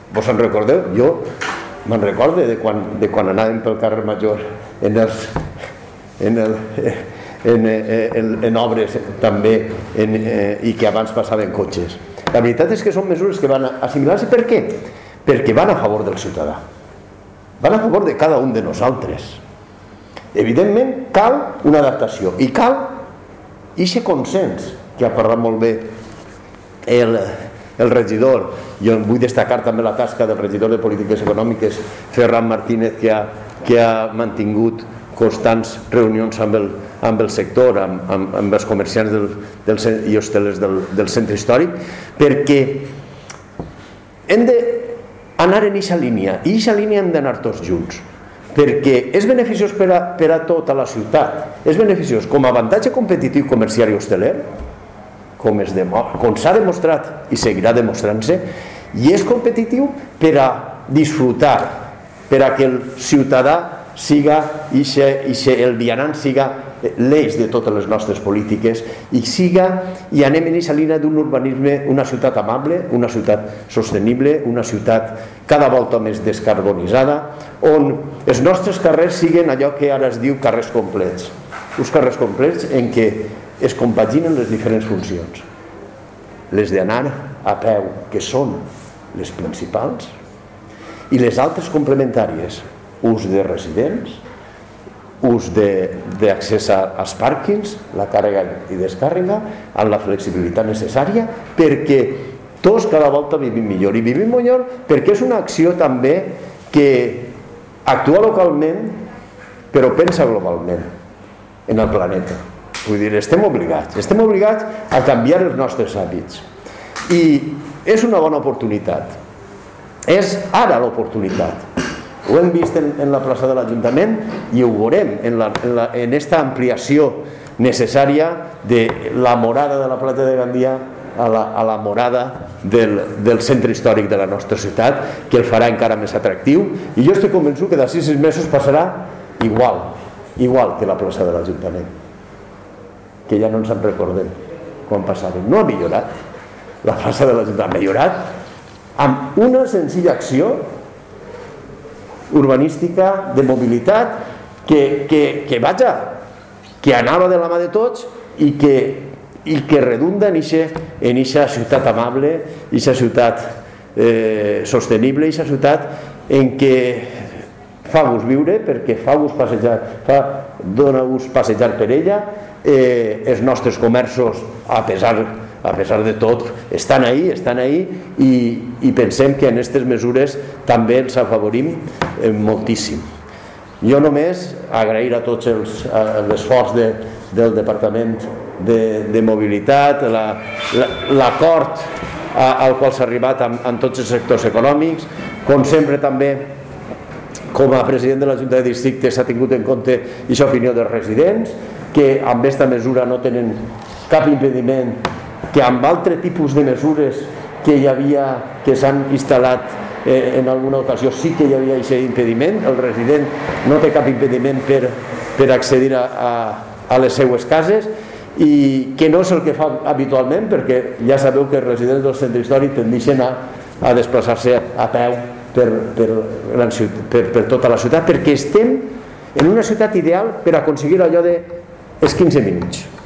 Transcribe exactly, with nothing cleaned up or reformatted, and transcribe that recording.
vos en recordeu? Jo me'n recordo de quan, de quan anàvem pel carrer Major en els en, el, en, en, en obres també en, eh, i que abans passaven cotxes. La veritat és que són mesures que van assimilar-se. Per què? Perquè van a favor del ciutadà, van a favor de cada un de nosaltres. Evidentment cal una adaptació i cal aquest consens que ha parlat molt bé el, el regidor. Jo vull destacar també la tasca del regidor de Polítiques Econòmiques, Ferran Martínez, que ha, que ha mantingut constants reunions amb el, amb el sector, amb, amb, amb els comerciants del, del, i hostelers del, del centre històric, perquè hem d'anar en aquesta línia, i aquesta línia hem d'anar tots junts, perquè és beneficiós per a, per a tota la ciutat, és beneficiós com a avantatge competitiu comercial i hosteler, com, com s'ha demostrat i seguirà demostrant-se, i és competitiu per a disfrutar, per a que el ciutadà siga, ixe, ixe, el vianant siga l'eix de totes les nostres polítiques i siga, i anem en aquesta línia d'un urbanisme, una ciutat amable, una ciutat sostenible, una ciutat cada volta més descarbonitzada, on els nostres carrers siguin allò que ara es diu carrers complets, uns carrers complets en què es compaginen les diferents funcions, les d'anar a peu, que són les principals, i les altres complementàries, ús de residents, ús d'accés als pàrquings, la càrrega i descàrrega, amb la flexibilitat necessària, perquè tots cada volta vivim millor, i vivim millor perquè és una acció també que actua localment però pensa globalment en el planeta. Vull dir, estem obligats, estem obligats a canviar els nostres hàbits, i és una bona oportunitat, és ara l'oportunitat. Ho hem vist en, en la plaça de l'Ajuntament i ho veurem en, la, en, la, en esta ampliació necessària de la morada de la Plata de Gandia a la, a la morada del, del centre històric de la nostra ciutat, que el farà encara més atractiu, i jo estic convençut que d'ací sis mesos passarà igual, igual que la plaça de l'Ajuntament, que ja no ens en recordem quan passàvem. No ha millorat, la plaça de l'Ajuntament ha millorat amb una senzilla acció urbanística, de mobilitat, que, que, que vaja, que anava de la mà de tots i que, i que redunda en aquesta ciutat amable, en aquesta ciutat eh, sostenible, en aquesta ciutat en què fa-vos viure, perquè fa-vos passejar, fa, dona-vos passejar per ella, eh, els nostres comerços, a pesar a pesar de tot, estan ahí, estan ahí, i, i pensem que en aquestes mesures també els afavorim eh, moltíssim. Jo només agrair a tots l'esforç de, del Departament de, de Mobilitat, l'acord la, al qual s'ha arribat amb, amb tots els sectors econòmics, com sempre també com a president de la Junta de Districte s'ha tingut en compte aquesta opinió dels residents, que amb aquesta mesura no tenen cap impediment, que amb altre tipus de mesures que hi havia, que s'han instal·lat eh, en alguna ocasió, sí que hi havia aquest impediment. El resident no té cap impediment per, per accedir a, a, a les seues cases, i que no és el que fa habitualment, perquè ja sabeu que els residents del centre històric tendeixen a, a desplaçar-se a peu per, per, per, per tota la ciutat, perquè estem en una ciutat ideal per aconseguir allò de els quinze minuts.